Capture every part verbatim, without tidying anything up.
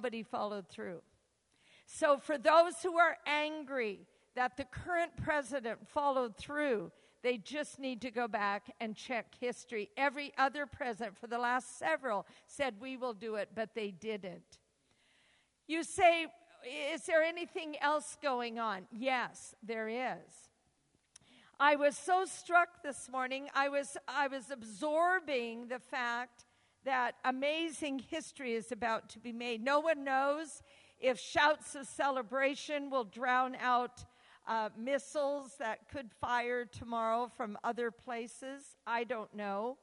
nobody followed through. So for those who are angry that the current president followed through, they just need to go back and check history. Every other president for the last several said, we will do it, but they didn't. You say, is there anything else going on? Yes, there is. I was so struck this morning. I was I was absorbing the fact that amazing history is about to be made. No one knows if shouts of celebration will drown out uh, missiles that could fire tomorrow from other places. I don't know.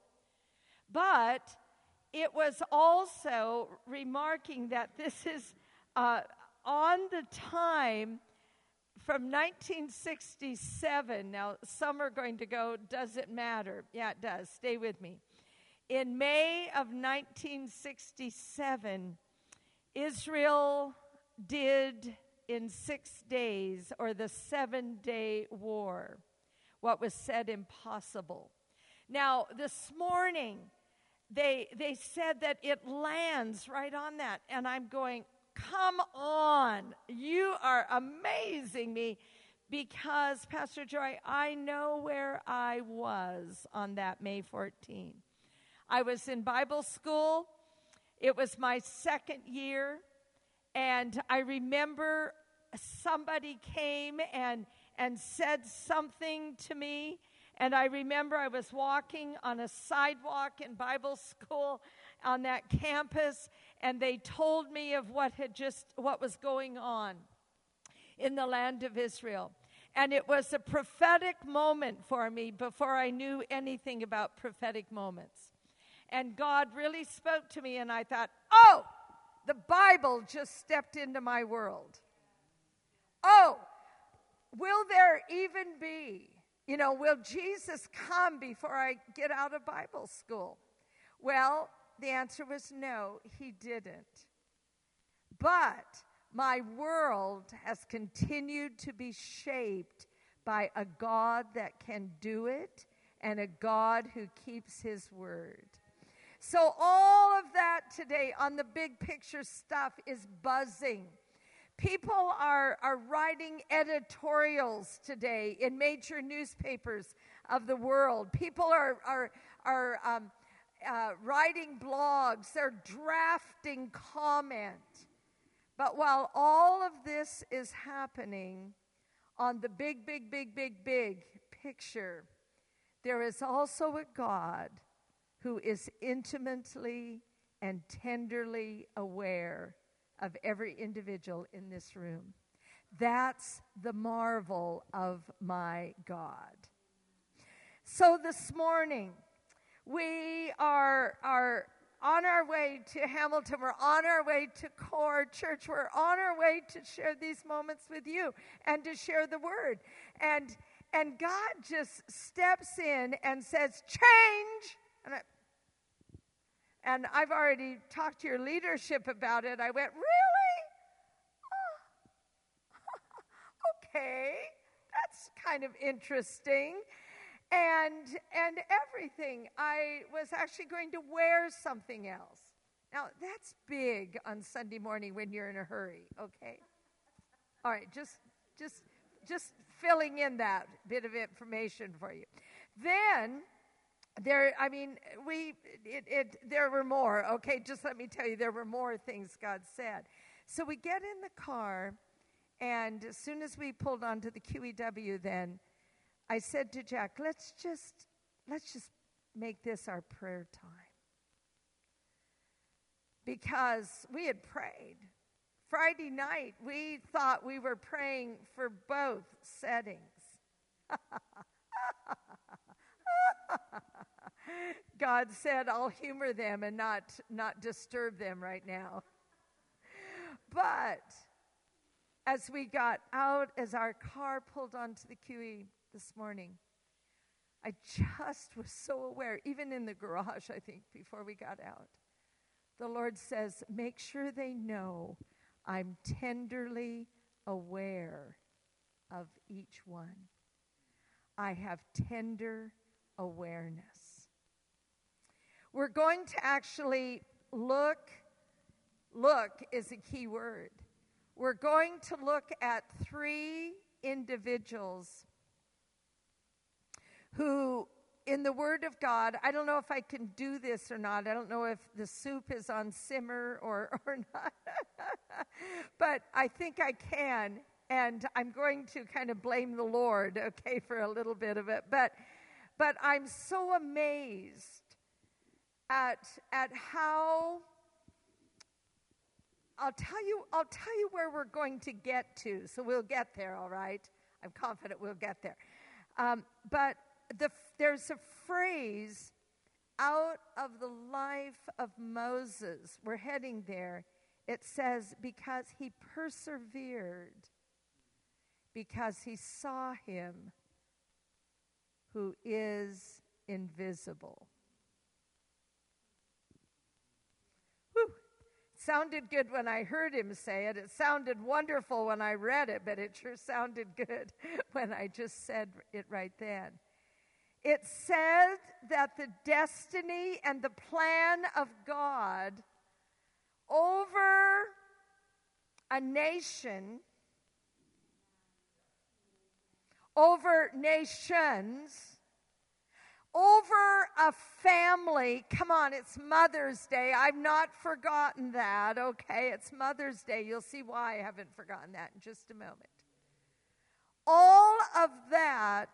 But it was also remarking that this is uh, on the time from nineteen sixty-seven. Now, some are going to go, does it matter? Yeah, it does. Stay with me. In May of nineteen sixty-seven, Israel did in six days, or the seven-day war, what was said impossible. Now, this morning, they they said that it lands right on that, and I'm going, come on, you are amazing me, because, Pastor Joy, I know where I was on that May fourteenth. I was in Bible school. It was my second year, and I remember somebody came and, and said something to me, and I remember I was walking on a sidewalk in Bible school on that campus, and they told me of what had just what was going on in the land of Israel. And it was a prophetic moment for me before I knew anything about prophetic moments. And God really spoke to me, and I thought, oh, the Bible just stepped into my world. Oh, will there even be, you know, will Jesus come before I get out of Bible school? Well, the answer was no, he didn't. But my world has continued to be shaped by a God that can do it and a God who keeps his word. So all of that today on the big picture stuff is buzzing. People are, are writing editorials today in major newspapers of the world. People are, are, are um, uh, writing blogs. They're drafting comment. But while all of this is happening on the big, big, big, big, big picture, there is also a God who is intimately and tenderly aware of every individual in this room. That's the marvel of my God. So this morning, we are, are on our way to Hamilton. We're on our way to Core Church. We're on our way to share these moments with you and to share the word. And, and God just steps in and says, change. And, I, and I've already talked to your leadership about it. I went, really? Oh, okay, that's kind of interesting. And and everything. I was actually going to wear something else. Now, that's big on Sunday morning when you're in a hurry, okay? All right, just just just filling in that bit of information for you. Then there, I mean, we it, it there were more. Okay, just let me tell you, there were more things God said. So we get in the car, and as soon as we pulled onto the Q E W, then I said to Jack, let's just let's just make this our prayer time. Because we had prayed. Friday night, we thought we were praying for both settings. God said, I'll humor them and not, not disturb them right now. But as we got out, as our car pulled onto the Q E this morning, I just was so aware, even in the garage, I think, before we got out. The Lord says, make sure they know I'm tenderly aware of each one. I have tender awareness. We're going to actually look Look is a key word. We're going to look at three individuals who, in the Word of God, I don't know if I can do this or not. I don't know if the soup is on simmer or, or not. But I think I can. And I'm going to kind of blame the Lord, okay, for a little bit of it. But but I'm so amazed at at how I'll tell you I'll tell you where we're going to get to. So we'll get there, all right? I'm confident we'll get there. Um, but the, there's a phrase out of the life of Moses. We're heading there. It says, because he persevered, because he saw him who is invisible. Whew. Sounded good when I heard him say it. It sounded wonderful when I read it, but it sure sounded good when I just said it right then. It said that the destiny and the plan of God over a nation, over nations, over a family. Come on, it's Mother's Day. I've not forgotten that, okay? It's Mother's Day. You'll see why I haven't forgotten that in just a moment. All of that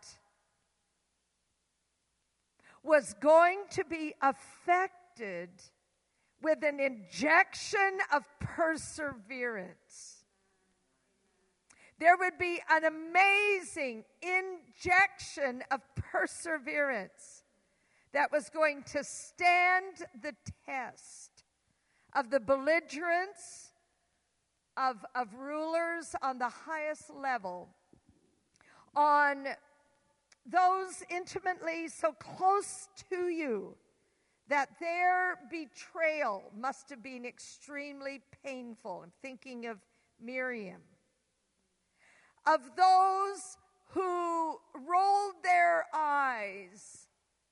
was going to be affected with an injection of perseverance. There would be an amazing injection of perseverance that was going to stand the test of the belligerence of, of rulers on the highest level, on those intimately so close to you that their betrayal must have been extremely painful. I'm thinking of Miriam. Of those who rolled their eyes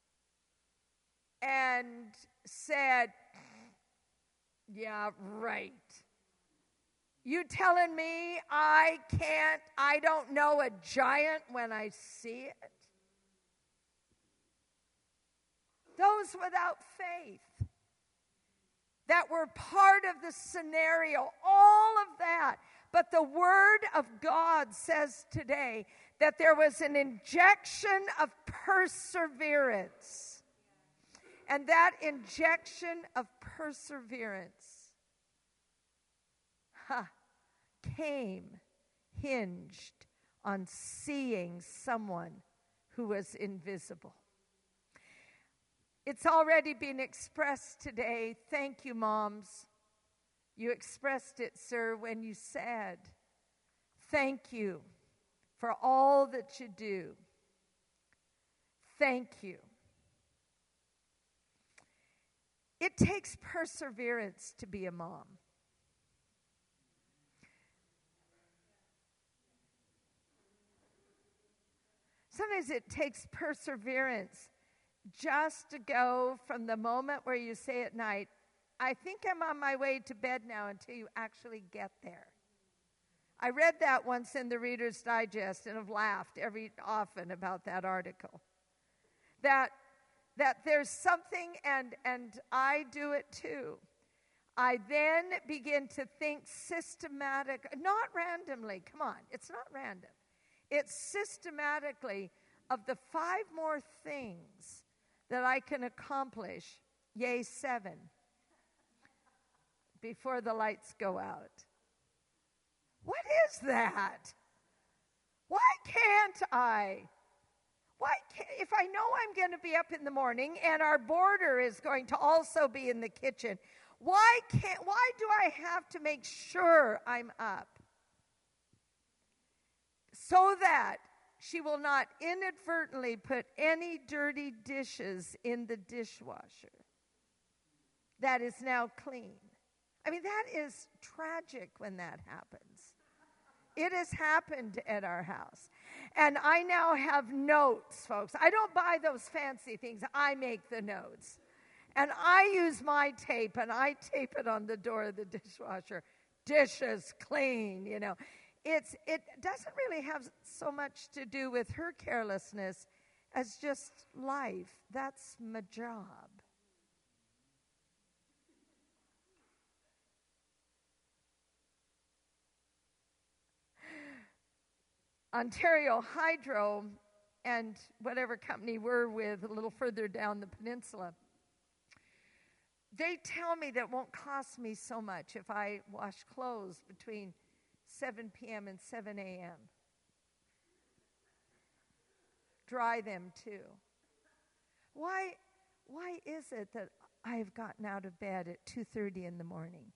and said, yeah, right. You telling me I can't, I don't know a giant when I see it? Those without faith that were part of the scenario, all of that. But the Word of God says today that there was an injection of perseverance. And that injection of perseverance huh, came hinged on seeing someone who was invisible. It's already been expressed today. Thank you, moms. You expressed it, sir, when you said, thank you for all that you do. Thank you. It takes perseverance to be a mom. Sometimes it takes perseverance just to go from the moment where you say at night, I think I'm on my way to bed now, until you actually get there. I read that once in the Reader's Digest and have laughed every often about that article. That that there's something, and, and I do it too. I then begin to think systematic, not randomly, come on, it's not random. It's systematically of the five more things that I can accomplish, yea, seven, before the lights go out. What is that? Why can't I? Why can't, if I know I'm going to be up in the morning and our boarder is going to also be in the kitchen, why can't, why do I have to make sure I'm up? So that she will not inadvertently put any dirty dishes in the dishwasher that is now clean. I mean, that is tragic when that happens. It has happened at our house. And I now have notes, folks. I don't buy those fancy things. I make the notes. And I use my tape, and I tape it on the door of the dishwasher. Dishes clean, you know. It's it doesn't really have so much to do with her carelessness as just life. That's my job. Ontario Hydro and whatever company we're with a little further down the peninsula, they tell me that it won't cost me so much if I wash clothes between seven p.m. and seven a.m. Dry them too. Why, why is it that I've gotten out of bed at two thirty in the morning?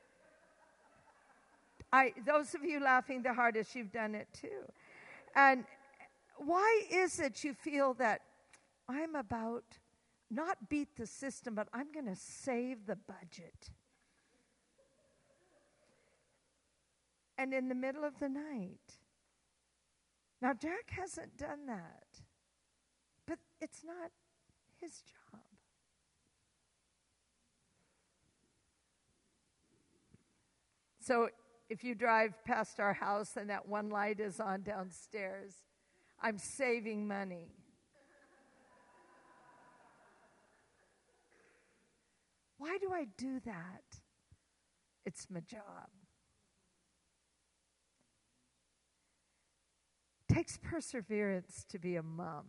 I, those of you laughing the hardest, you've done it too. And why is it you feel that I'm about, not beat the system, but I'm going to save the budget? And in the middle of the night. Now, Jack hasn't done that, but it's not his job. So if you drive past our house and that one light is on downstairs, I'm saving money. Why do I do that? It's my job. It takes perseverance to be a mom.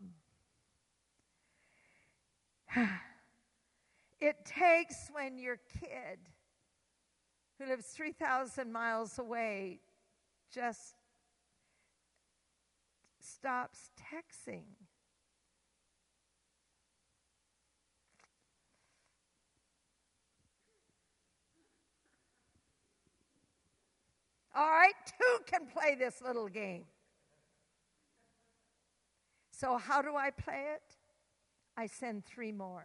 It takes when your kid, who lives three thousand miles away, just stops texting. All right, two can play this little game. So how do I play it? I send three more.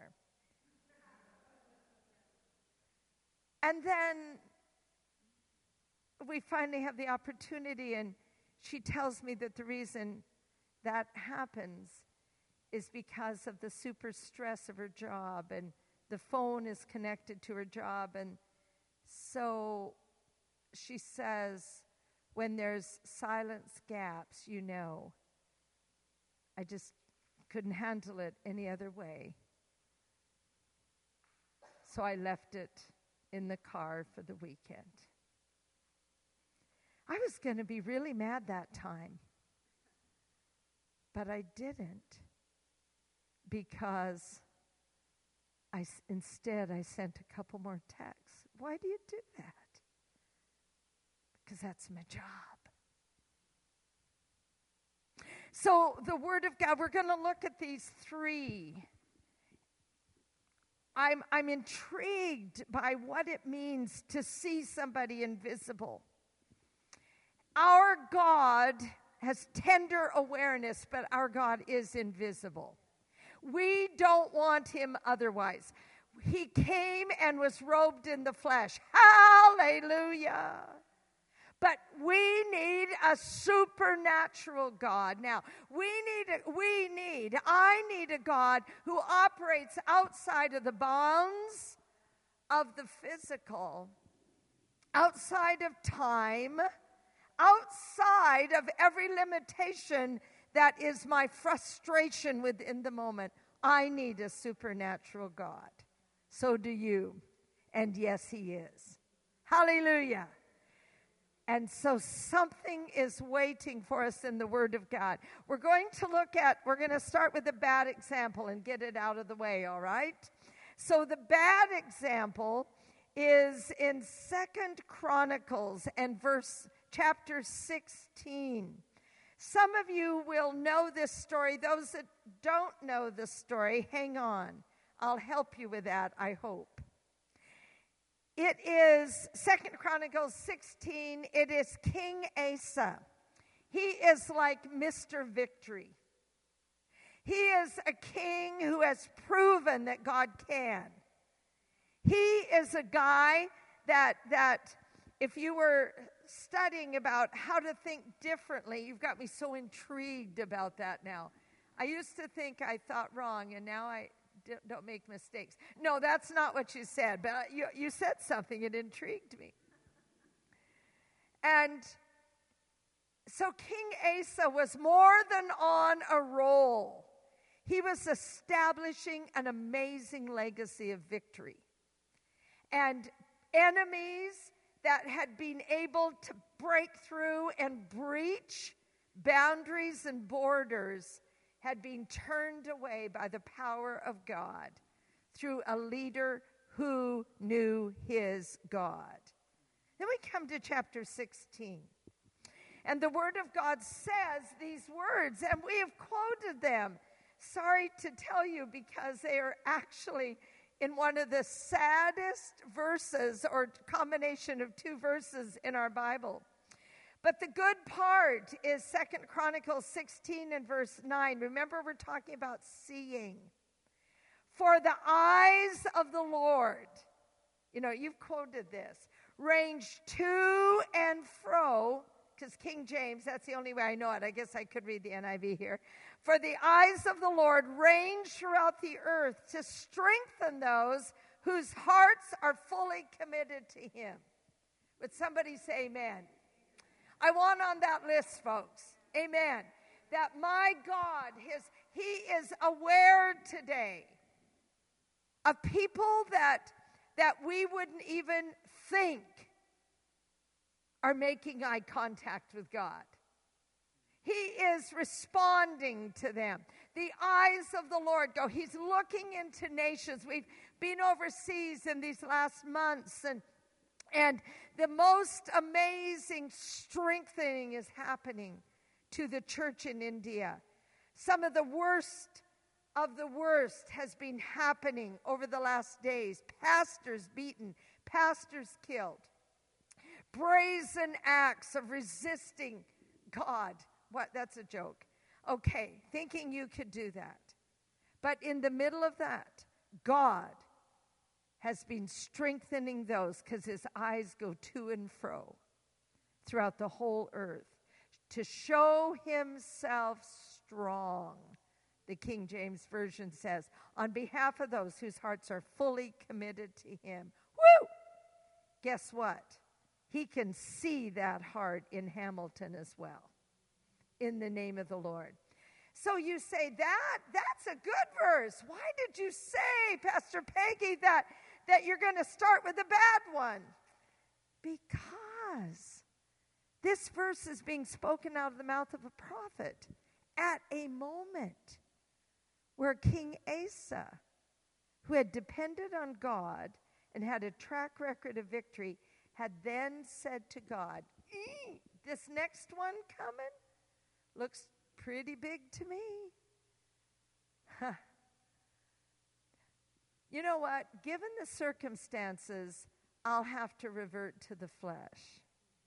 And then we finally have the opportunity, and she tells me that the reason that happens is because of the super stress of her job, and the phone is connected to her job. And so she says, when there's silence gaps, you know, I just couldn't handle it any other way. So I left it in the car for the weekend. I was going to be really mad that time, but I didn't, because I, instead I sent a couple more texts. Why do you do that? Because that's my job. So the Word of God, we're going to look at these three. I'm, I'm intrigued by what it means to see somebody invisible. Our God has tender awareness, but our God is invisible. We don't want him otherwise. He came and was robed in the flesh. Hallelujah. But we need a supernatural God. Now, we need, a, we need, I need a God who operates outside of the bounds of the physical, outside of time, outside of every limitation that is my frustration within the moment. I need a supernatural God. So do you. And yes, he is. Hallelujah. And so something is waiting for us in the Word of God. We're going to look at, we're going to start with a bad example and get it out of the way, all right? So the bad example is in Second Chronicles and verse chapter sixteen. Some of you will know this story. Those that don't know this story, hang on. I'll help you with that, I hope. It is Second Chronicles sixteen. It is King Asa. He is like Mister Victory. He is a king who has proven that God can. He is a guy that, that if you were studying about how to think differently, you've got me so intrigued about that now. I used to think I thought wrong, and now I don't, don't make mistakes. No, that's not what you said, but you, you said something. It intrigued me. And so King Asa was more than on a roll. He was establishing an amazing legacy of victory. And enemies that had been able to break through and breach boundaries and borders had been turned away by the power of God through a leader who knew his God. Then we come to chapter sixteen. And the Word of God says these words, and we have quoted them. Sorry to tell you, because they are actually in one of the saddest verses, or combination of two verses in our Bible. But the good part is Second Chronicles sixteen and verse nine. Remember, we're talking about seeing. For the eyes of the Lord, you know, you've quoted this, range to and fro, because King James, that's the only way I know it. I guess I could read the N I V here. For the eyes of the Lord range throughout the earth to strengthen those whose hearts are fully committed to him. Would somebody say amen? I want on that list, folks. Amen. That my God, his, he is aware today of people that, that we wouldn't even think are making eye contact with God. He is responding to them. The eyes of the Lord go. He's looking into nations. We've been overseas in these last months, and and the most amazing strengthening is happening to the church in India. Some of the worst of the worst has been happening over the last days. Pastors beaten, pastors killed. Brazen acts of resisting God. What? That's a joke. Okay, thinking you could do that. But in the middle of that, God has been strengthening those, because his eyes go to and fro throughout the whole earth to show himself strong. The King James Version says, on behalf of those whose hearts are fully committed to him. Woo! Guess what? He can see that heart in Hamilton as well, in the name of the Lord. So you say, that, that's a good verse. Why did you say, Pastor Peggy, that, that you're going to start with the bad one? Because this verse is being spoken out of the mouth of a prophet at a moment where King Asa, who had depended on God and had a track record of victory, had then said to God, this next one coming looks pretty big to me. Huh. You know what? Given the circumstances, I'll have to revert to the flesh.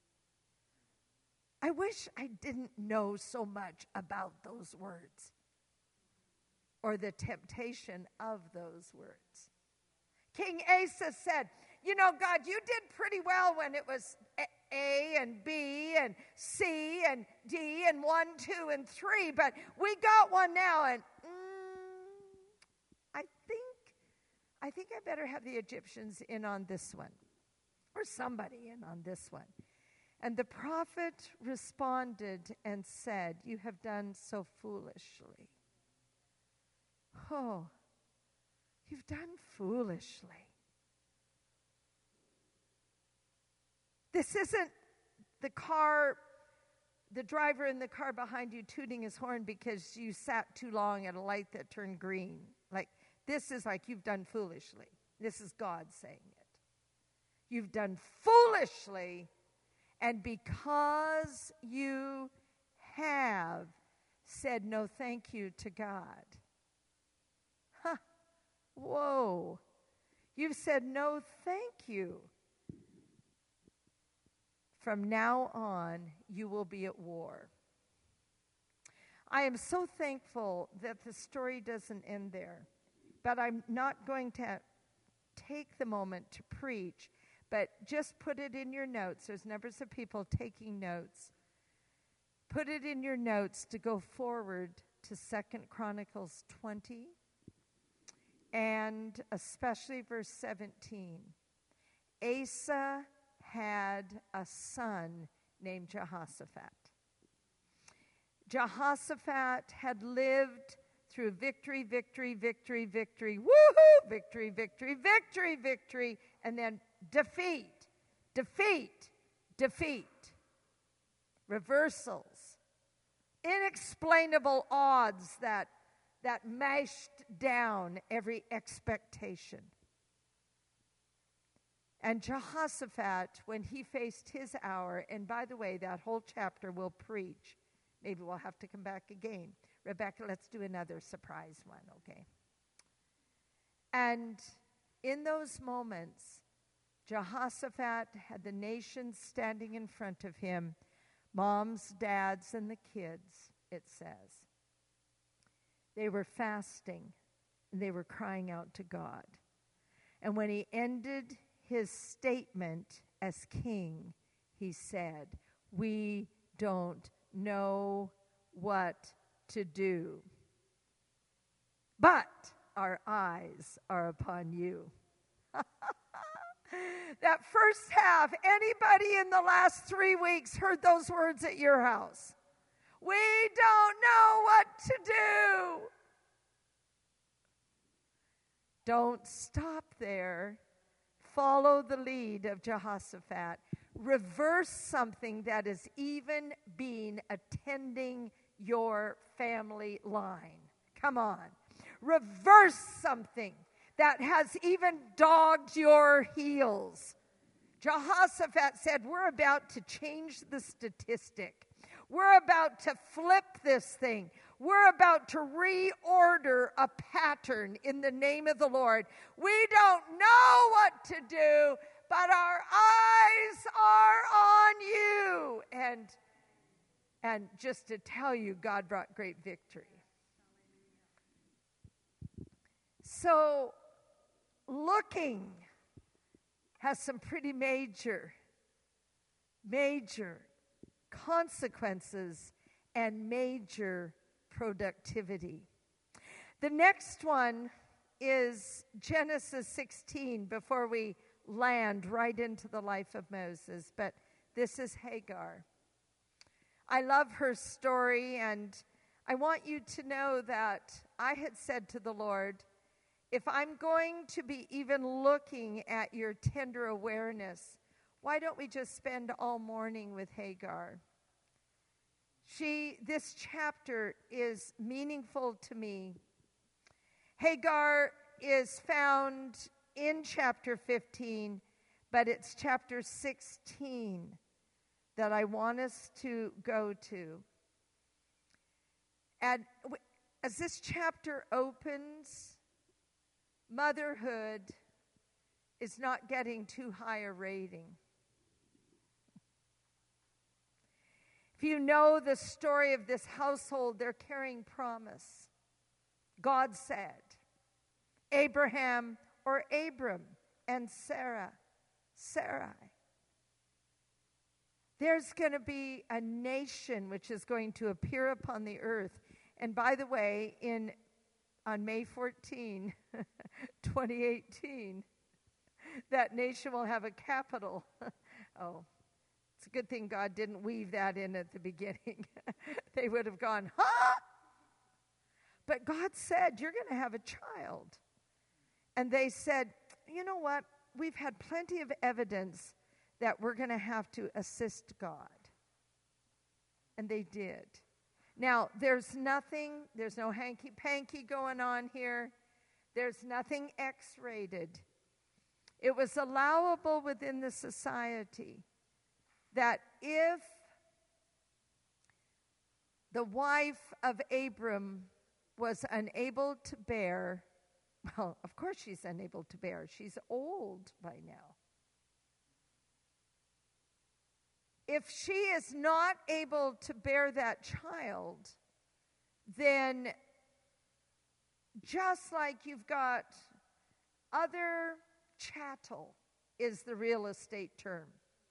I wish I didn't know so much about those words or the temptation of those words. King Asa said, you know, God, you did pretty well when it was A and B and C and D and one, two, and three, but we got one now, and mm, I think, I think I better have the Egyptians in on this one, or somebody in on this one. And the prophet responded and said, you have done so foolishly. Oh, you've done foolishly. This isn't the car, the driver in the car behind you tooting his horn because you sat too long at a light that turned green. Like, this is like you've done foolishly. This is God saying it. You've done foolishly, and because you have said no thank you to God. Huh. Whoa. You've said no thank you. From now on, you will be at war. I am so thankful that the story doesn't end there, but I'm not going to take the moment to preach, but just put it in your notes. There's numbers of people taking notes. Put it in your notes to go forward to Second Chronicles twenty and especially verse seventeen. Asa had a son named Jehoshaphat. Jehoshaphat had lived through victory, victory, victory, victory, woohoo, victory, victory, victory, victory, and then defeat, defeat, defeat, reversals, inexplainable odds that, that mashed down every expectation. And Jehoshaphat, when he faced his hour, and by the way, that whole chapter will preach. Maybe we'll have to come back again. Rebecca, let's do another surprise one, okay? And in those moments, Jehoshaphat had the nation standing in front of him, moms, dads, and the kids, it says. They were fasting, and they were crying out to God. And when he ended his statement as king, he said, "We don't know what to do, but our eyes are upon you." That first half, anybody in the last three weeks heard those words at your house? We don't know what to do. Don't stop there. Follow the lead of Jehoshaphat. Reverse something that is even been attending your family line. Come on. Reverse something that has even dogged your heels. Jehoshaphat said, we're about to change the statistic. We're about to flip this thing. We're about to reorder a pattern in the name of the Lord. We don't know what to do, but our eyes are on you. And, and just to tell you, God brought great victory. So, looking has some pretty major, major consequences and major productivity. The next one is Genesis sixteen, before we land right into the life of Moses. But this is Hagar. I love her story, and I want you to know that I had said to the Lord, if I'm going to be even looking at your tender awareness, why don't we just spend all morning with Hagar? She, this chapter is meaningful to me. Hagar is found in chapter fifteen, but it's chapter sixteen that I want us to go to. And as this chapter opens, motherhood is not getting too high a rating. If you know the story of this household, they're carrying promise. God said, Abraham or Abram and Sarah, Sarai. There's going to be a nation which is going to appear upon the earth. And by the way, in on May fourteenth, twenty eighteen, that nation will have a capital. Oh, it's a good thing God didn't weave that in at the beginning. They would have gone, huh? But God said, you're going to have a child. And they said, you know what? We've had plenty of evidence that we're going to have to assist God. And they did. Now, there's nothing, there's no hanky-panky going on here. There's nothing X-rated. It was allowable within the society that if the wife of Abram was unable to bear, well, of course she's unable to bear. She's old by now. If she is not able to bear that child, then just like you've got other chattel is the real estate term.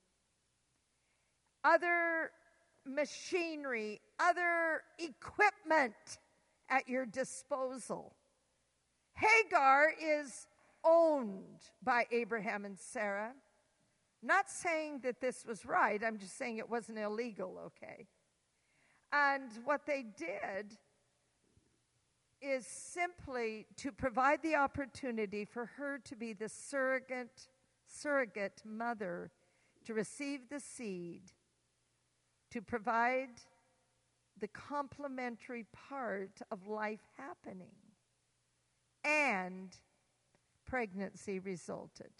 Other machinery, other equipment at your disposal. Hagar is owned by Abraham and Sarah. Not saying that this was right. I'm just saying it wasn't illegal, okay? And what they did is simply to provide the opportunity for her to be the surrogate, surrogate mother, to receive the seed, to provide the complementary part of life happening. And pregnancy resulted.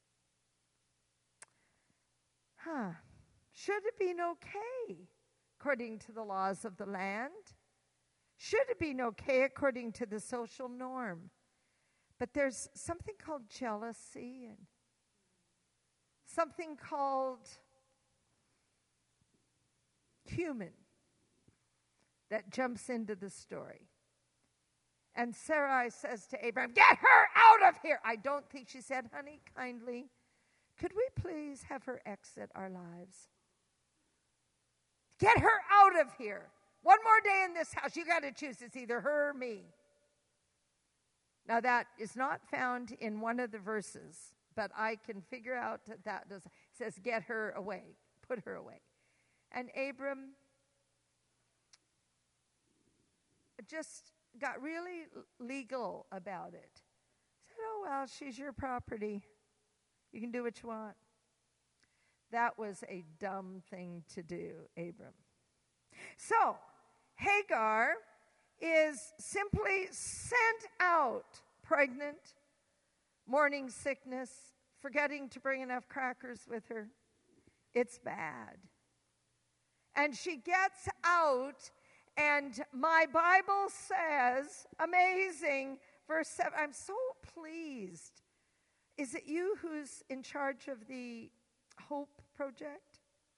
Huh. Should it been okay according to the laws of the land? Should it been okay according to the social norm? But there's something called jealousy and something called human that jumps into the story. And Sarai says to Abraham, get her out of here. I don't think she said, honey, kindly, could we please have her exit our lives? Get her out of here. One more day in this house. You got to choose. It's either her or me. Now, that is not found in one of the verses, but I can figure out that that does. It says, get her away. Put her away. And Abram just got really legal about it. Said, oh, well, she's your property. You can do what you want. That was a dumb thing to do, Abram. So, Hagar is simply sent out pregnant, morning sickness, forgetting to bring enough crackers with her. It's bad. And she gets out, and my Bible says, amazing, verse seven, I'm so pleased. Is it you who's in charge of the Hope Project?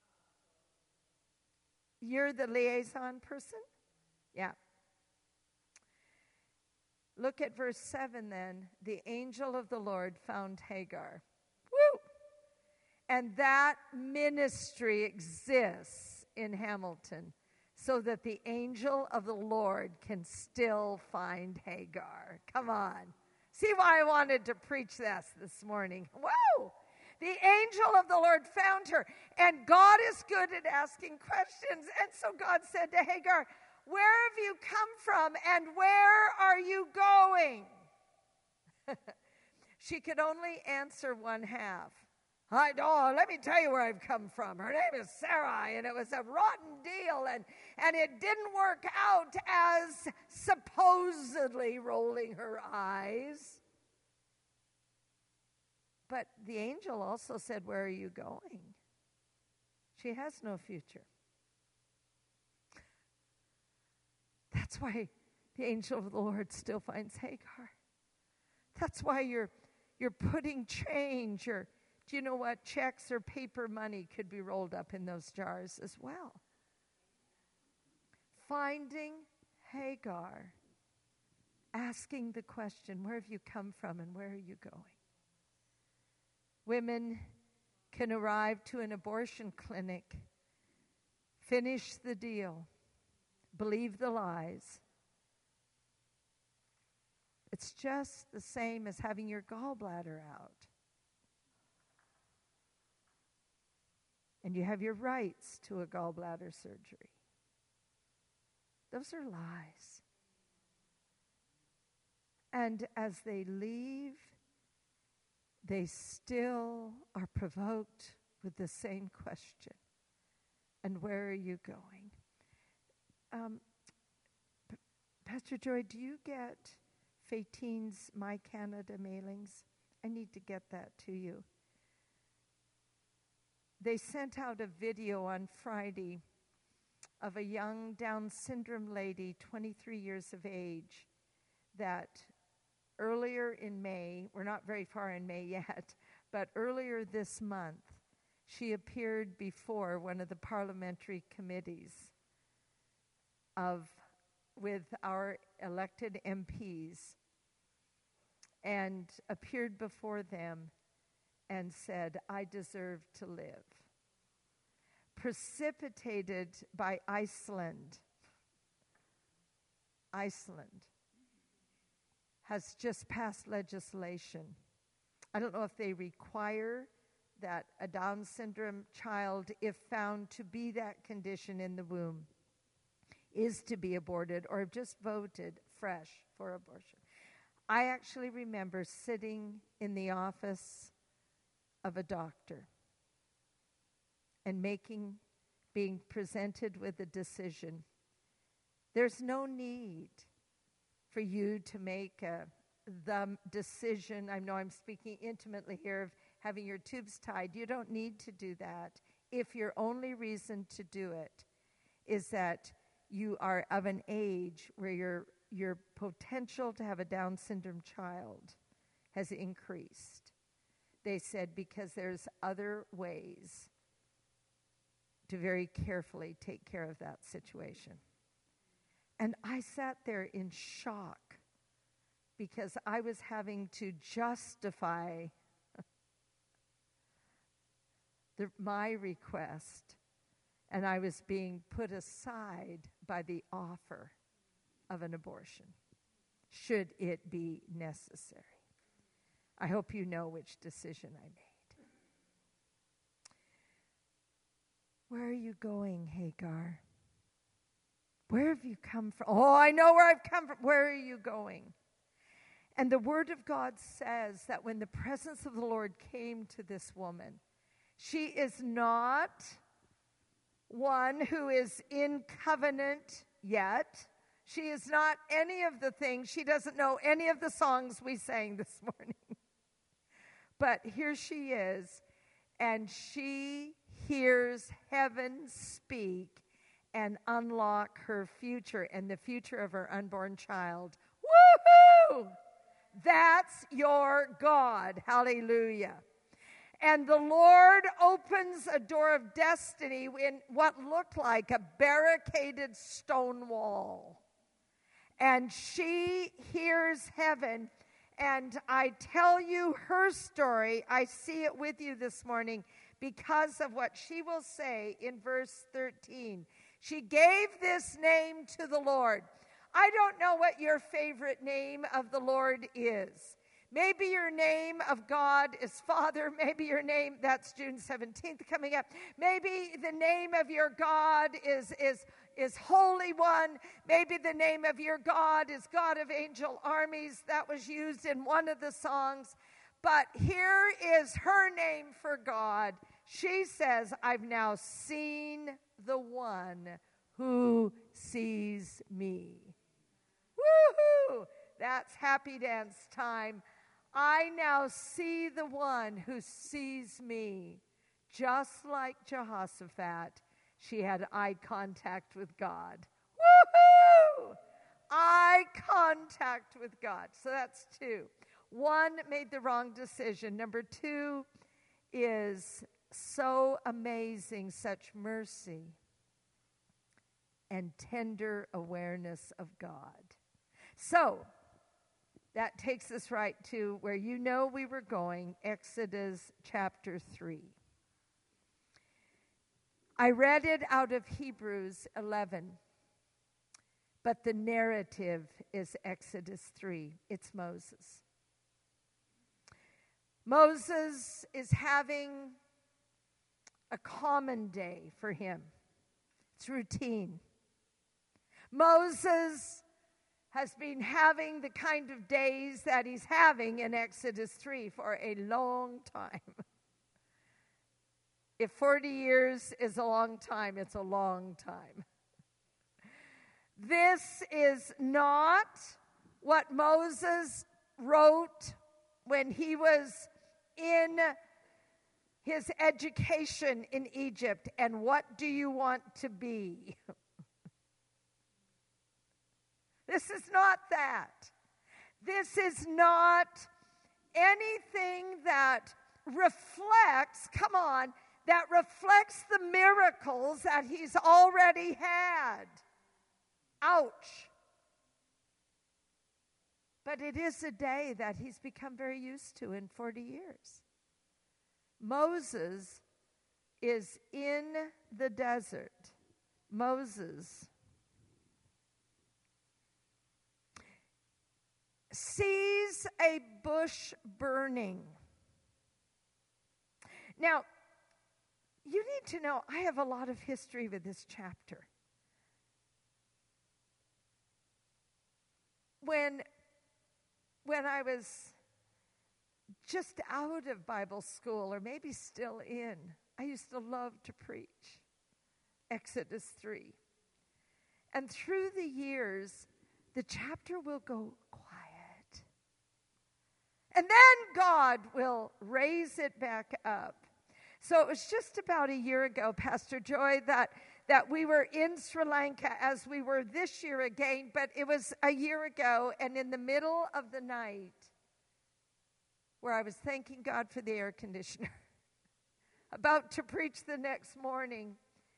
You're the liaison person? Yeah. Look at verse seven then. The angel of the Lord found Hagar. Woo! And that ministry exists in Hamilton so that the angel of the Lord can still find Hagar. Come on. See why I wanted to preach this this morning. Woo! The angel of the Lord found her, and God is good at asking questions. And so God said to Hagar, where have you come from, and where are you going? She could only answer one half. I know, let me tell you where I've come from. Her name is Sarai, and it was a rotten deal, and, and it didn't work out as supposedly, rolling her eyes. But the angel also said, where are you going? She has no future. That's why the angel of the Lord still finds Hagar. That's why you're you're putting change, or do you know what? Checks or paper money could be rolled up in those jars as well. Finding Hagar, asking the question, where have you come from and where are you going? Women can arrive to an abortion clinic, finish the deal, believe the lies. It's just the same as having your gallbladder out. And you have your rights to a gallbladder surgery. Those are lies. And as they leave, they still are provoked with the same question. And where are you going? Um, P- Pastor Joy, do you get Fatine's My Canada mailings? I need to get that to you. They sent out a video on Friday of a young Down syndrome lady, twenty-three years of age, that earlier in May, we're not very far in May yet, but earlier this month, she appeared before one of the parliamentary committees of with our elected M Ps and appeared before them and said, I deserve to live. Precipitated by Iceland. Iceland has just passed legislation. I don't know if they require that a Down syndrome child, if found to be that condition in the womb, is to be aborted, or have just voted fresh for abortion. I actually remember sitting in the office of a doctor and making, being presented with a decision. There's no need for you to make a, the decision. I know I'm speaking intimately here of having your tubes tied. You don't need to do that if your only reason to do it is that you are of an age where your your potential to have a Down syndrome child has increased. They said because there's other ways to very carefully take care of that situation. And I sat there in shock because I was having to justify the, my request, and I was being put aside by the offer of an abortion, should it be necessary. I hope you know which decision I made. Where are you going, Hagar? Where have you come from? Oh, I know where I've come from. Where are you going? And the Word of God says that when the presence of the Lord came to this woman, she is not one who is in covenant yet. She is not any of the things. She doesn't know any of the songs we sang this morning. But here she is, and she hears heaven speak and unlock her future and the future of her unborn child. Woohoo! That's your God. Hallelujah. And the Lord opens a door of destiny in what looked like a barricaded stone wall. And she hears heaven. And I tell you her story. I see it with you this morning because of what she will say in verse thirteen. She gave this name to the Lord. I don't know what your favorite name of the Lord is. Maybe your name of God is Father. Maybe your name, that's June seventeenth coming up. Maybe the name of your God is, is, is Holy One. Maybe the name of your God is God of Angel Armies. That was used in one of the songs. But here is her name for God. She says, I've now seen the one who sees me. Woohoo! That's happy dance time. I now see the one who sees me. Just like Jehoshaphat, she had eye contact with God. Woohoo! Eye contact with God. So that's two. One, made the wrong decision. Number two is so amazing, such mercy and tender awareness of God. So, that takes us right to where you know we were going, Exodus chapter three. I read it out of Hebrews eleven, but the narrative is Exodus three. It's Moses. Moses is having a common day for him. It's routine. Moses has been having the kind of days that he's having in Exodus three for a long time. If forty years is a long time, it's a long time. This is not what Moses wrote when he was in his education in Egypt. And what do you want to be? This is not that. This is not anything that reflects, come on, that reflects the miracles that he's already had. Ouch. But it is a day that he's become very used to in forty years. Moses is in the desert. Moses sees a bush burning. Now, you need to know, I have a lot of history with this chapter. When, when I was just out of Bible school, or maybe still in, I used to love to preach Exodus three. And through the years, the chapter will go quiet. And then God will raise it back up. So it was just about a year ago, Pastor Joy, that, that we were in Sri Lanka as we were this year again, but it was a year ago, and in the middle of the night, where I was thanking God for the air conditioner, about to preach the next morning,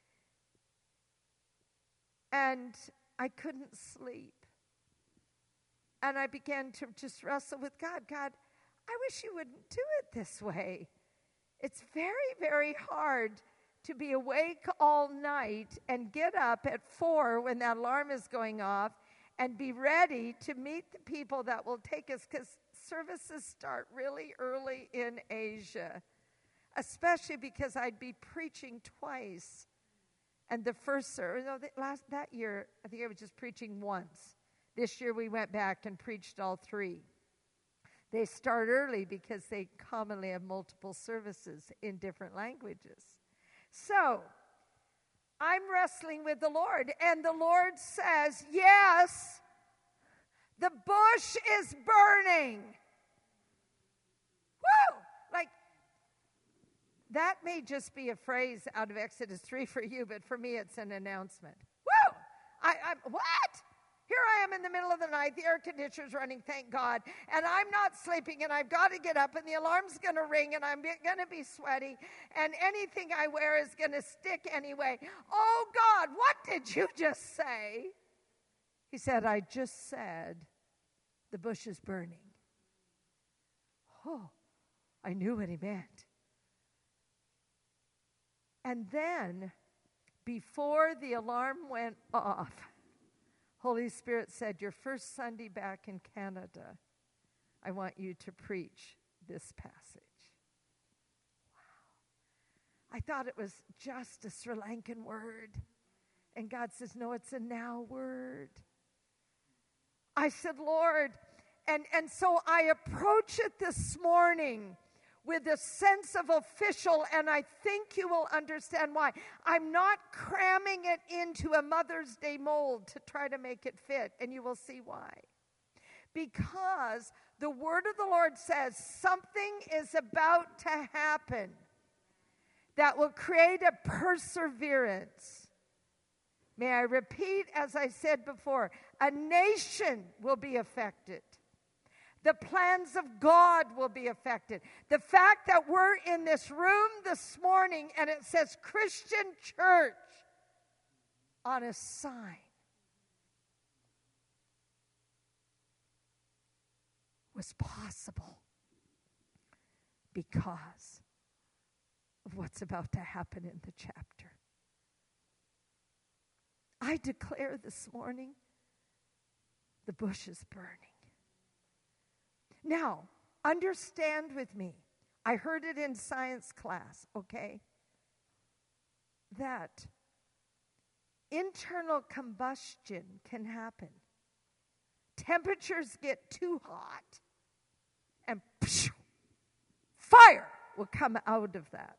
and I couldn't sleep. And I began to just wrestle with God. God, I wish you wouldn't do it this way. It's very, very hard to be awake all night and get up at four when that alarm is going off and be ready to meet the people that will take us, because services start really early in Asia, especially because I'd be preaching twice. And the first service, no, the last, that year, I think I was just preaching once. This year we went back and preached all three. They start early because they commonly have multiple services in different languages. So, I'm wrestling with the Lord, and the Lord says, yes, the bush is burning. Woo! Like, that may just be a phrase out of Exodus three for you, but for me it's an announcement. Woo! I, I, what? Here I am in the middle of the night, the air conditioner's running, thank God, and I'm not sleeping, and I've got to get up, and the alarm's going to ring, and I'm going to be sweaty, and anything I wear is going to stick anyway. Oh, God, what did you just say? He said, I just said the bush is burning. Oh, I knew what he meant. And then, before the alarm went off, Holy Spirit said, your first Sunday back in Canada, I want you to preach this passage. Wow. I thought it was just a Sri Lankan word. And God says, no, it's a now word. I said, Lord, and, and so I approach it this morning with a sense of official, and I think you will understand why. I'm not cramming it into a Mother's Day mold to try to make it fit, and you will see why. Because the word of the Lord says something is about to happen that will create a perseverance. May I repeat, as I said before, a nation will be affected. The plans of God will be affected. The fact that we're in this room this morning and it says Christian Church on a sign was possible because of what's about to happen in the chapter. I declare this morning, the bush is burning. Now, understand with me, I heard it in science class, okay, that internal combustion can happen. Temperatures get too hot, and pshh, fire will come out of that.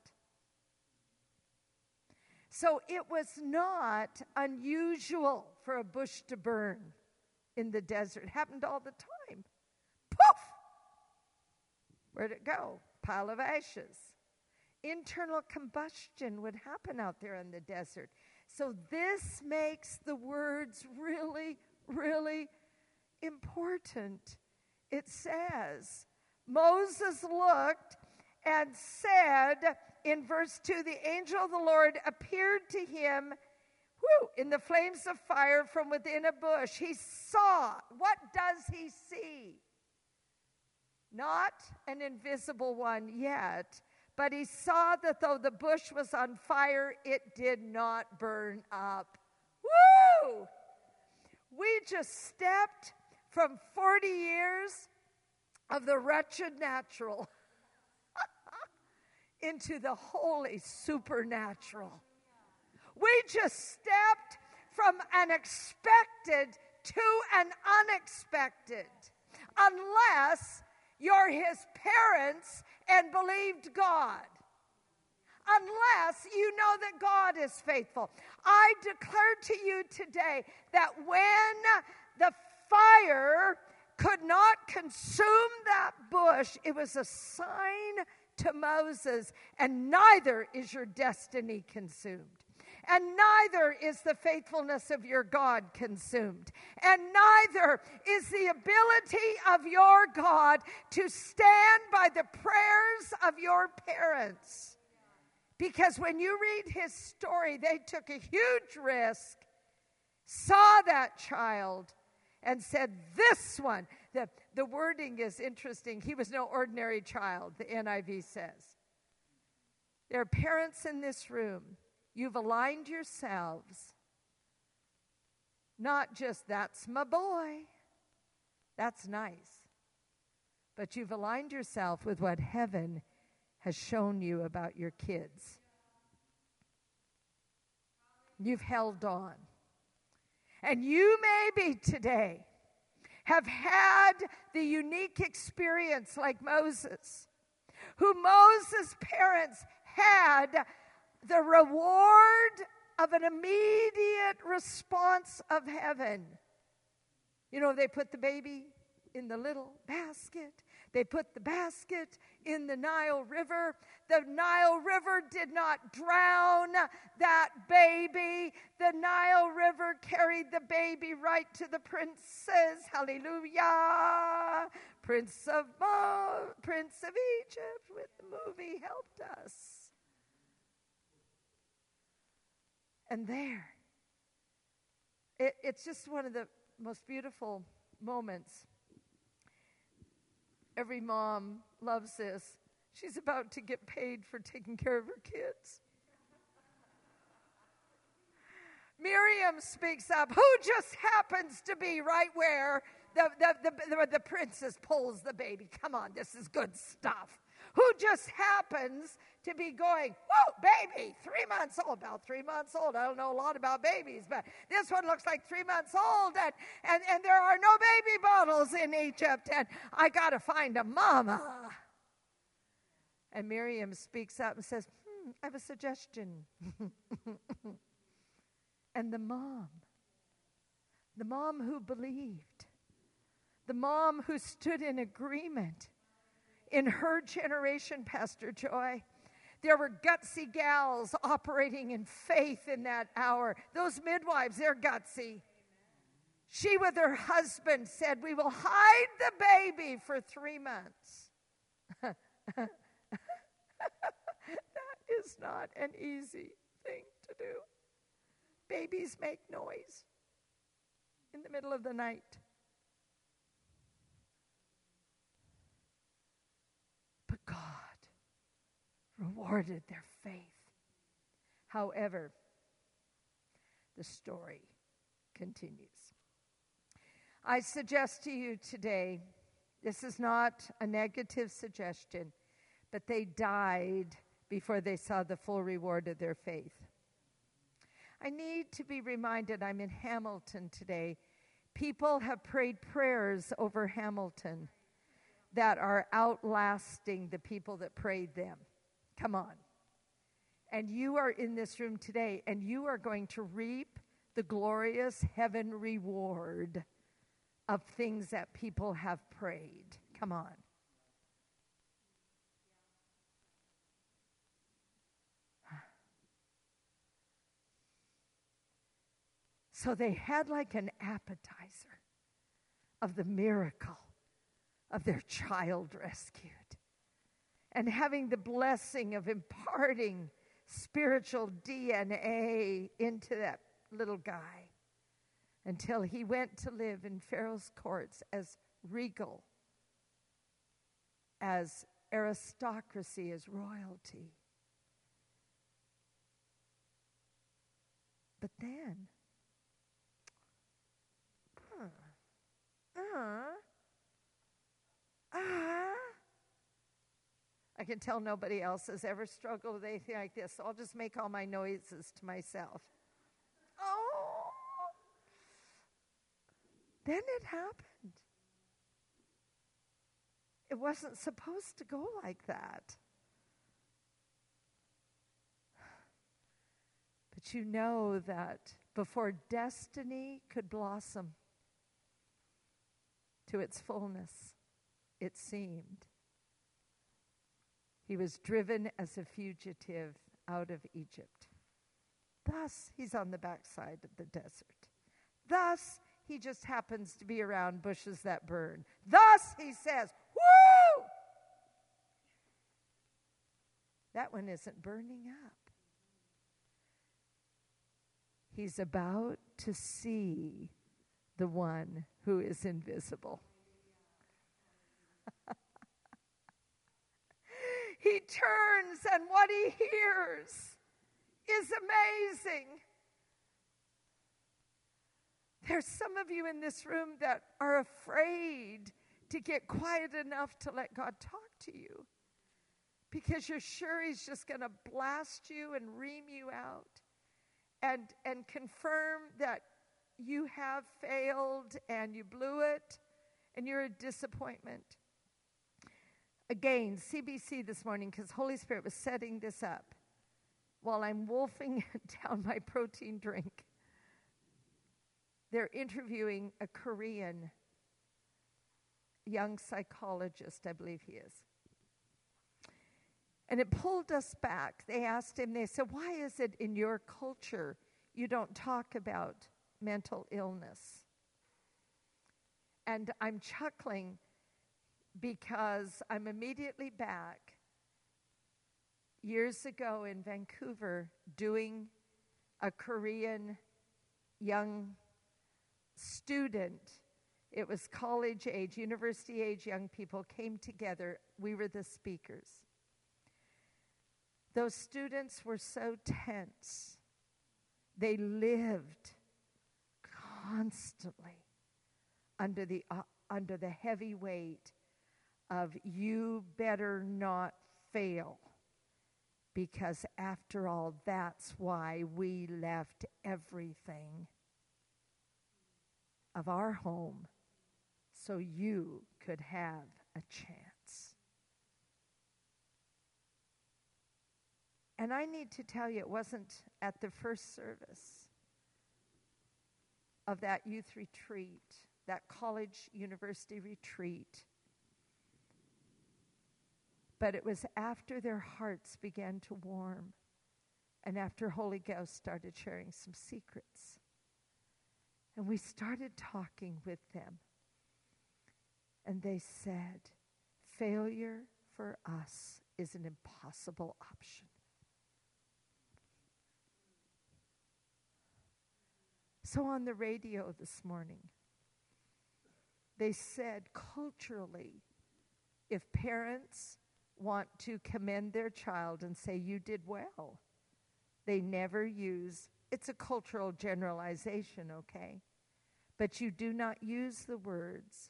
So it was not unusual for a bush to burn in the desert. It happened all the time. Poof! Where'd it go? Pile of ashes. Internal combustion would happen out there in the desert. So this makes the words really, really important. It says, Moses looked and said, in verse two, the angel of the Lord appeared to him, whew, in the flames of fire from within a bush. He saw. What does he see? Not an invisible one yet, but he saw that though the bush was on fire, it did not burn up. Woo! We just stepped from forty years of the wretched natural into the holy supernatural. We just stepped from an expected to an unexpected. Unless you're his parents and believed God. Unless you know that God is faithful. I declare to you today that when the fire could not consume that bush, it was a sign to Moses, and neither is your destiny consumed. And neither is the faithfulness of your God consumed. And neither is the ability of your God to stand by the prayers of your parents. Because when you read his story, they took a huge risk, saw that child, and said, this one. The, the wording is interesting. He was no ordinary child, the N I V says. There are parents in this room. You've aligned yourselves, not just, that's my boy, that's nice, but you've aligned yourself with what heaven has shown you about your kids. You've held on. And you maybe today have had the unique experience like Moses, who Moses' parents had the reward of an immediate response of heaven. You know, they put the baby in the little basket. They put the basket in the Nile River. The Nile River did not drown that baby. The Nile River carried the baby right to the princes. Hallelujah. Prince of Mo- Prince of Egypt with the movie helped us. And there, it, it's just one of the most beautiful moments. Every mom loves this. She's about to get paid for taking care of her kids. Miriam speaks up. Who just happens to be right where the, the, the, the, the princess pulls the baby? Come on, this is good stuff. Who just happens to be going, whoa, baby, three months old. About three months old. I don't know a lot about babies, but this one looks like three months old, and, and, and there are no baby bottles in Egypt, and I got to find a mama. And Miriam speaks up and says, hmm, I have a suggestion. And the mom, the mom who believed, the mom who stood in agreement, in her generation, Pastor Joy, there were gutsy gals operating in faith in that hour. Those midwives, they're gutsy. She with her husband said, we will hide the baby for three months. That is not an easy thing to do. Babies make noise in the middle of the night. But God rewarded their faith. However, the story continues. I suggest to you today, this is not a negative suggestion, but they died before they saw the full reward of their faith. I need to be reminded, I'm in Hamilton today. People have prayed prayers over Hamilton that are outlasting the people that prayed them. Come on. And you are in this room today, and you are going to reap the glorious heaven reward of things that people have prayed. Come on. So they had like an appetizer of the miracle of their child rescued, and having the blessing of imparting spiritual D N A into that little guy until he went to live in Pharaoh's courts as regal, as aristocracy, as royalty. But then, uh, ah, ah. I can tell nobody else has ever struggled with anything like this, so I'll just make all my noises to myself. Oh! Then it happened. It wasn't supposed to go like that. But you know that before destiny could blossom to its fullness, it seemed, he was driven as a fugitive out of Egypt. Thus, he's on the backside of the desert. Thus, he just happens to be around bushes that burn. Thus, he says, woo! That one isn't burning up. He's about to see the one who is invisible. He turns, and what he hears is amazing. There's some of you in this room that are afraid to get quiet enough to let God talk to you because you're sure he's just going to blast you and ream you out and, and confirm that you have failed and you blew it and you're a disappointment. Again, C B C this morning, because Holy Spirit was setting this up while I'm wolfing down my protein drink. They're interviewing a Korean young psychologist, I believe he is. And it pulled us back. They asked him, they said, why is it in your culture you don't talk about mental illness? And I'm chuckling because I'm immediately back years ago in Vancouver doing a Korean young student. It was college age, university age young people came together. We were the speakers. Those students were so tense. They lived constantly under the uh, under the heavy weight of you better not fail, because after all, that's why we left everything of our home so you could have a chance. And I need to tell you, it wasn't at the first service of that youth retreat, that college university retreat, but it was after their hearts began to warm and after Holy Ghost started sharing some secrets. And we started talking with them. And they said, failure for us is an impossible option. So on the radio this morning, they said culturally, if parents want to commend their child and say, you did well, they never use, it's a cultural generalization, okay? But you do not use the words,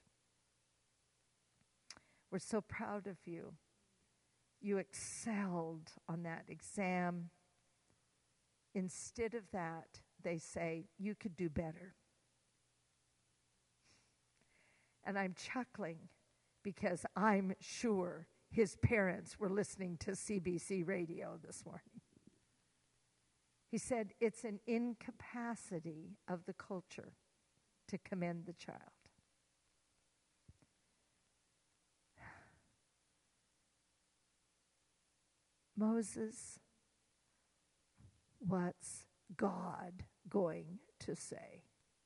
we're so proud of you. You excelled on that exam. Instead of that, they say, you could do better. And I'm chuckling because I'm sure his parents were listening to C B C radio this morning. He said it's an incapacity of the culture to commend the child. Moses, what's God going to say?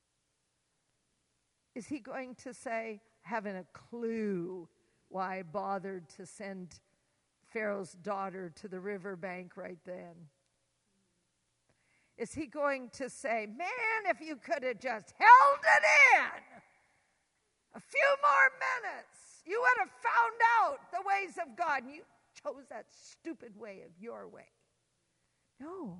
Is he going to say, haven't a clue why I bothered to send Pharaoh's daughter to the riverbank right then? Is he going to say, man, if you could have just held it in a few more minutes, you would have found out the ways of God, and you chose that stupid way of your way? No.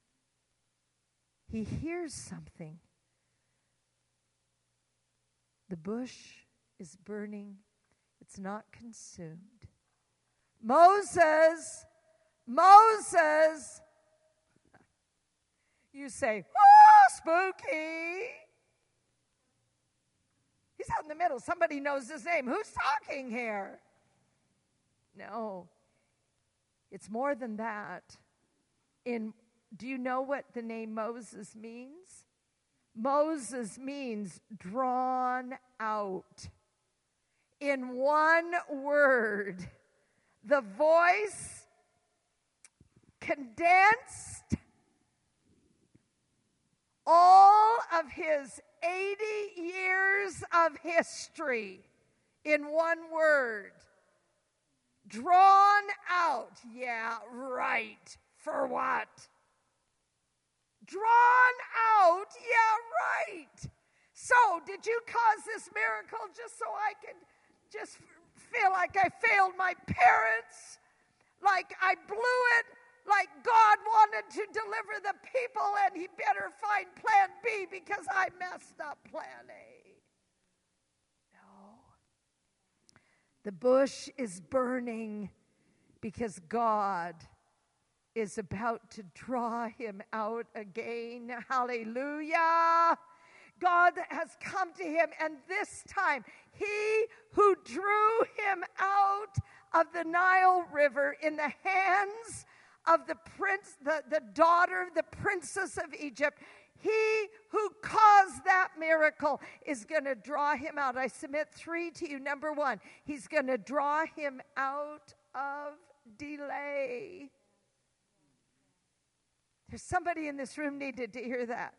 He hears something The bush is burning. It's not consumed. Moses, Moses. You say, oh, spooky. He's out in the middle. Somebody knows his name. Who's talking here? No. It's more than that. In, do you know what the name Moses means? Moses means drawn out. In one word, the voice condensed all of his eighty years of history in one word. Drawn out. Yeah, right. For what? Drawn out. Yeah, right. So, did you cause this miracle just so I could just feel like I failed my parents? Like I blew it? Like God wanted to deliver the people and he better find plan B because I messed up plan A? No. The bush is burning because God is about to draw him out again. Hallelujah. God has come to him, and this time, he who drew him out of the Nile River in the hands of the prince, the, the daughter, the princess of Egypt, he who caused that miracle is going to draw him out. I submit three to you. Number one, he's going to draw him out of delay. There's somebody in this room needed to hear that.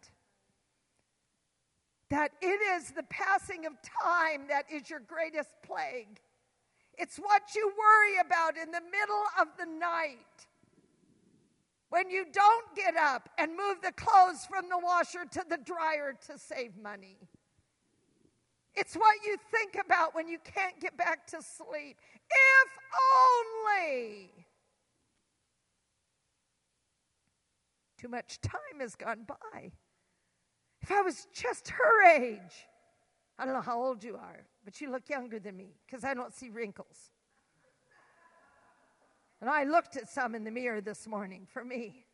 That it is the passing of time that is your greatest plague. It's what you worry about in the middle of the night. When you don't get up and move the clothes from the washer to the dryer to save money. It's what you think about when you can't get back to sleep. If only. Too much time has gone by. If I was just her age. I don't know how old you are, but you look younger than me because I don't see wrinkles. And I looked at some in the mirror this morning for me.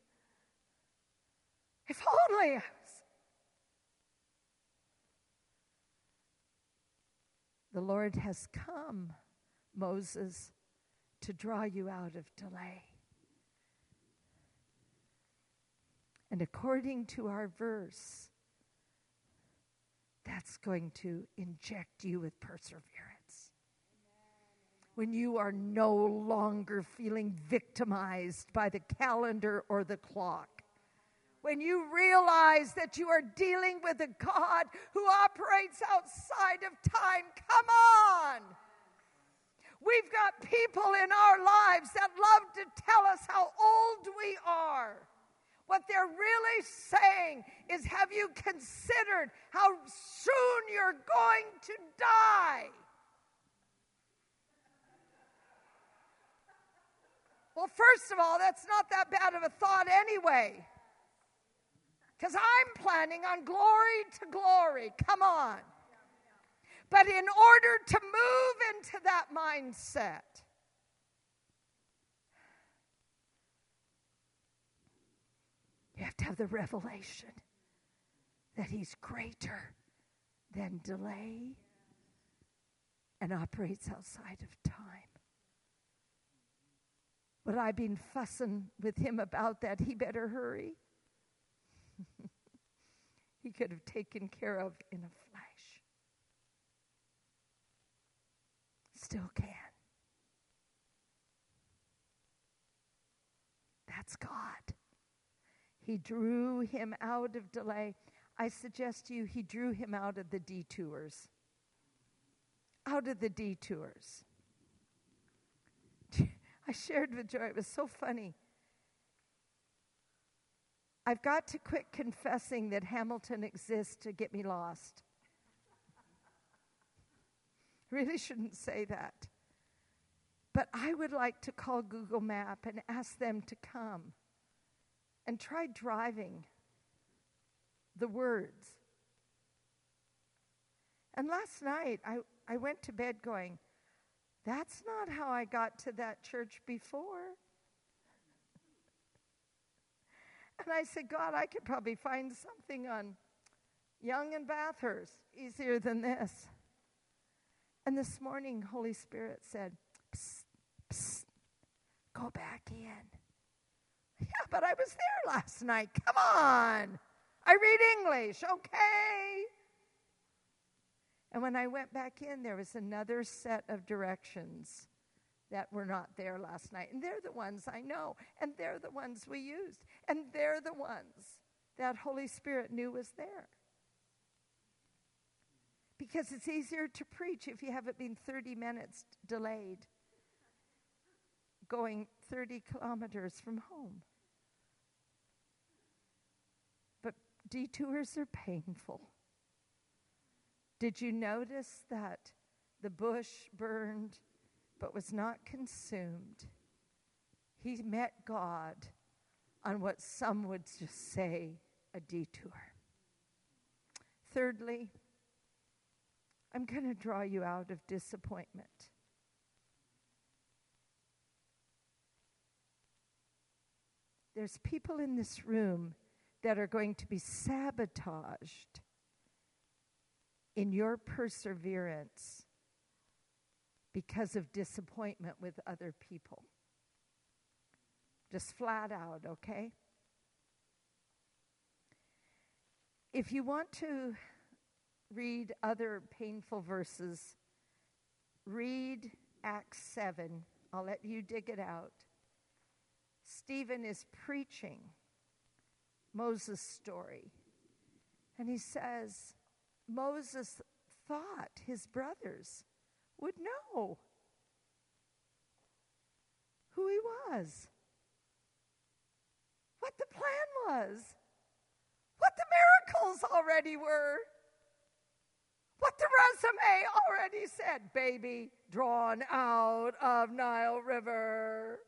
If only I was. The Lord has come, Moses, to draw you out of delay. And according to our verse, that's going to inject you with perseverance. When you are no longer feeling victimized by the calendar or the clock. When you realize that you are dealing with a God who operates outside of time. Come on! We've got people in our lives that love to tell us how old we are. What they're really saying is, have you considered how soon you're going to die? Well, first of all, that's not that bad of a thought anyway. Because I'm planning on glory to glory. Come on. But in order to move into that mindset, you have to have the revelation that he's greater than delay and operates outside of time. But I've been fussing with him about that. He better hurry. He could have taken care of in a flash. Still can. That's God. He drew him out of delay. I suggest to you, he drew him out of the detours. Out of the detours. I shared with Joy, it was so funny. I've got to quit confessing that Hamilton exists to get me lost. Really shouldn't say that. But I would like to call Google Map and ask them to come and try driving the words. And last night, I, I went to bed going, that's not how I got to that church before. And I said, God, I could probably find something on Yonge and Bathurst easier than this. And this morning, Holy Spirit said, psst, psst, go back in. Yeah, but I was there last night. Come on. I read English, okay. And when I went back in, there was another set of directions that were not there last night. And they're the ones I know. And they're the ones we used. And they're the ones that Holy Spirit knew was there. Because it's easier to preach if you haven't been thirty minutes delayed going thirty kilometers from home. But detours are painful. Did you notice that the bush burned but was not consumed? He met God on what some would just say a detour. Thirdly, I'm going to draw you out of disappointment. There's people in this room that are going to be sabotaged in your perseverance because of disappointment with other people. Just flat out, okay? If you want to read other painful verses, read Acts seven. I'll let you dig it out. Stephen is preaching Moses' story. And he says, Moses thought his brothers would know who he was, what the plan was, what the miracles already were, what the resume already said. Baby drawn out of Nile River.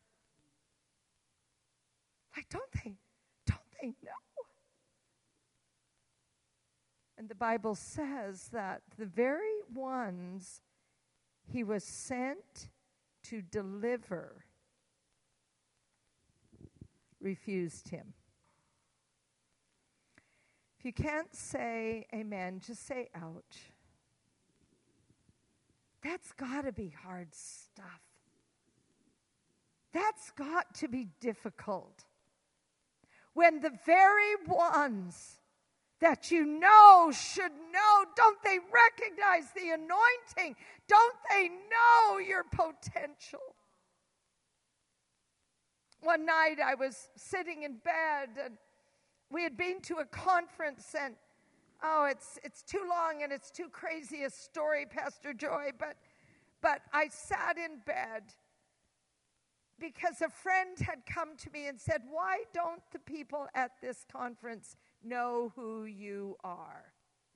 Like, don't they, don't they know? And the Bible says that the very ones he was sent to deliver refused him. If you can't say amen, just say ouch. That's got to be hard stuff. That's got to be difficult. When the very ones that you know should know, don't they recognize the anointing? Don't they know your potential? One night I was sitting in bed and we had been to a conference and, oh, it's it's too long and it's too crazy a story, Pastor Joy, but but I sat in bed because a friend had come to me and said, why don't the people at this conference know who you are?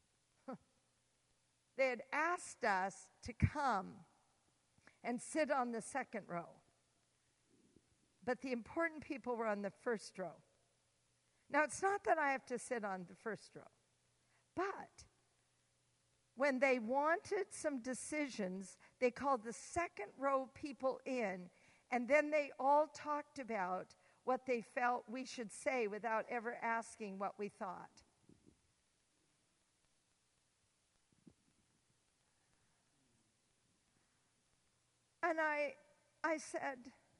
They had asked us to come and sit on the second row. But the important people were on the first row. Now, it's not that I have to sit on the first row. But when they wanted some decisions, they called the second row people in, and then they all talked about what they felt we should say without ever asking what we thought. And I, I said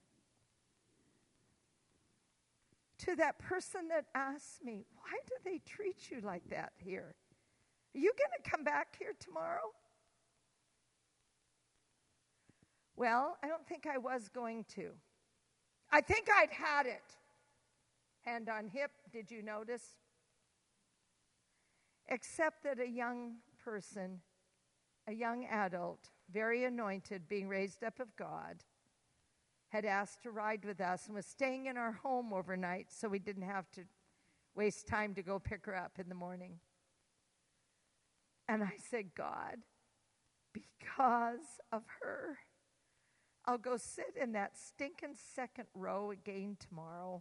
to that person that asked me, why do they treat you like that here? Are you going to come back here tomorrow? Well, I don't think I was going to. I think I'd had it. Hand on hip, did you notice? Except that a young person, a young adult, very anointed, being raised up of God, had asked to ride with us and was staying in our home overnight so we didn't have to waste time to go pick her up in the morning. And I said, God, because of her, I'll go sit in that stinking second row again tomorrow.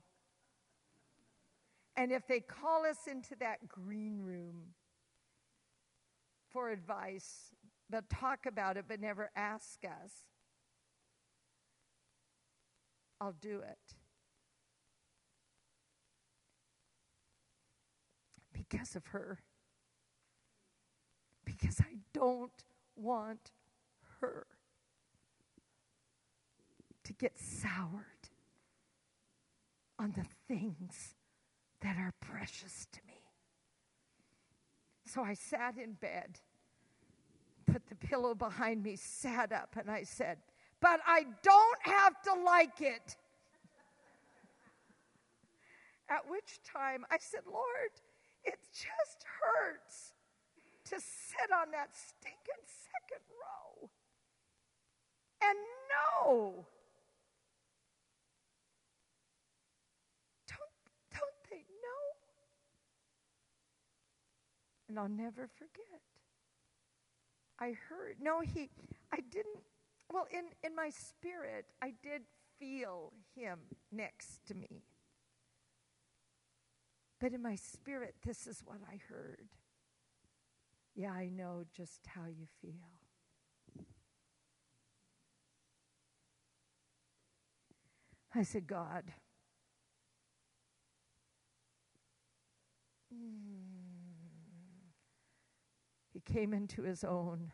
And if they call us into that green room for advice, but talk about it, but never ask us, I'll do it. Because of her. Because I don't want her to get soured on the things that are precious to me. So I sat in bed, put the pillow behind me, sat up, and I said, but I don't have to like it. At which time I said, Lord, it just hurts to sit on that stinking second row and know. Don't, don't they know? And I'll never forget. I heard, no, he, I didn't, well, in, in my spirit, I did feel him next to me. But in my spirit, this is what I heard. Yeah, I know just how you feel. I said, God, mm. He came into his own.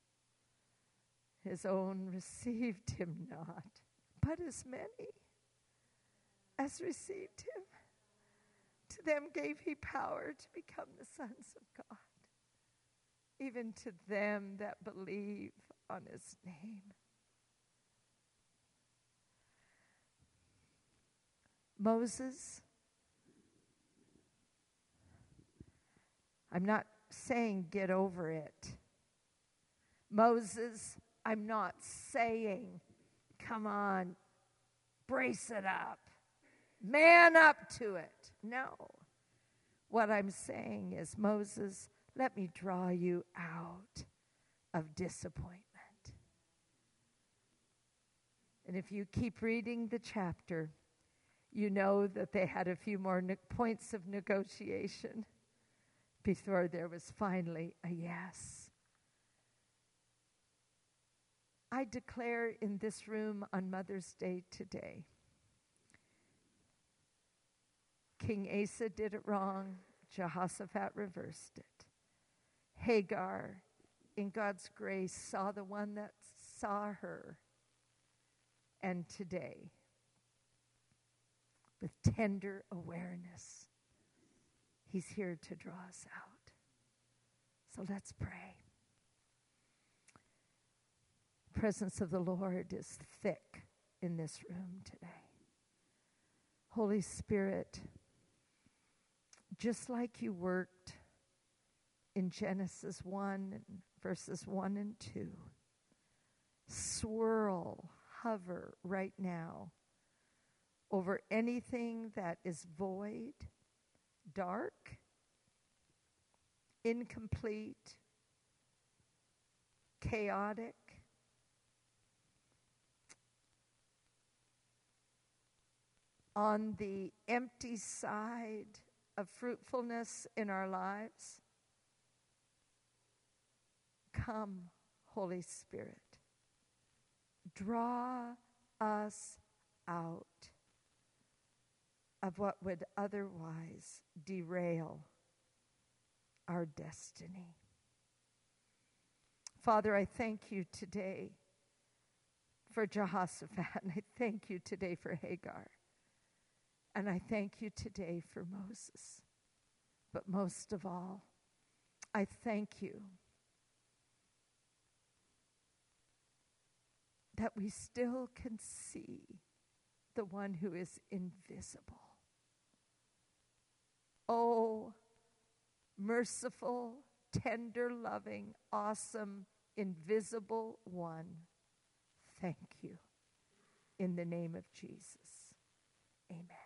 His own received him not, but as many as received him, to them gave he power to become the sons of God, even to them that believe on his name. Moses, I'm not saying get over it. Moses, I'm not saying, come on, brace it up, man up to it. No. What I'm saying is, Moses, let me draw you out of disappointment. And if you keep reading the chapter, you know that they had a few more ne- points of negotiation before there was finally a yes. I declare in this room on Mother's Day today, King Asa did it wrong. Jehoshaphat reversed it. Hagar, in God's grace, saw the one that saw her. And today, with tender awareness, he's here to draw us out. So let's pray. The presence of the Lord is thick in this room today. Holy Spirit, just like you worked in Genesis one, verses one and two, swirl, hover right now over anything that is void, dark, incomplete, chaotic, on the empty side of fruitfulness in our lives. Come, Holy Spirit, draw us out of what would otherwise derail our destiny. Father, I thank you today for Jehoshaphat, and I thank you today for Hagar. And I thank you today for Moses. But most of all, I thank you that we still can see the one who is invisible. Oh, merciful, tender, loving, awesome, invisible one. Thank you. In the name of Jesus. Amen.